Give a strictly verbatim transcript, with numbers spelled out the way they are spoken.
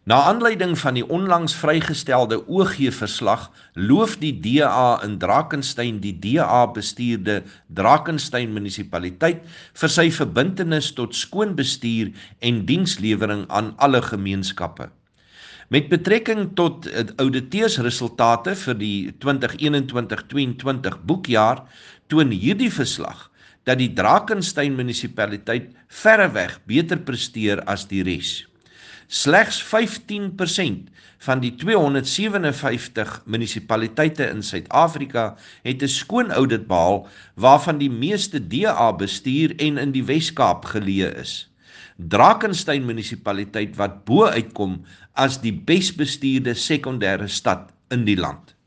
Na aanleiding van die onlangs vrygestelde O G-verslag loof die D A in Drakensberg die D A-bestuurde Drakensberg munisipaliteit vir sy verbintenis tot skoon bestuur en dienslewering aan alle gemeenskappe. Met betrekking tot ouditeursresultate vir die twintig eenentwintig tweeëntwintig boekjaar toon hierdie verslag dat die Drakensberg munisipaliteit verreweg beter presteer as die res. Slegs vyftien persent van die tweehonderd vyf ses vyftig munisipaliteite in Suid-Afrika het 'n skoon audit behaal, waarvan die meeste D A-bestuur en in die Wes-Kaap geleë is. Drakensberg munisipaliteit wat bo uitkom as die besbestuurde sekondêre stad in die land.